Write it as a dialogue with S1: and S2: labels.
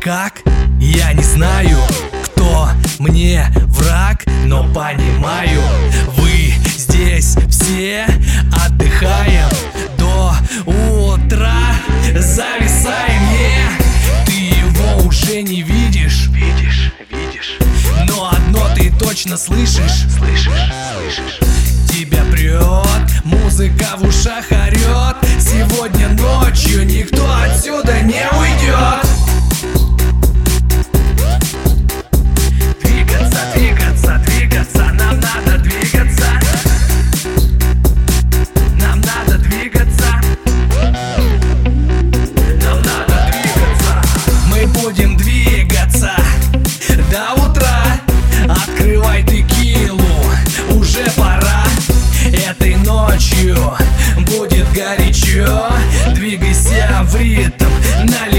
S1: как? Я не знаю, кто мне враг, но понимаю, вы здесь все отдыхаем до утра, зависаем, ты его уже не видишь, но одно ты точно слышишь, тебя прет, музыка в ушах орет, сегодня ночью никто отсюда не уйдет. Двигаться, нам надо двигаться. Нам надо двигаться. Нам надо двигаться. Мы будем двигаться до утра. Открывай текилу, уже пора. Этой ночью будет горячо. Двигайся в ритм,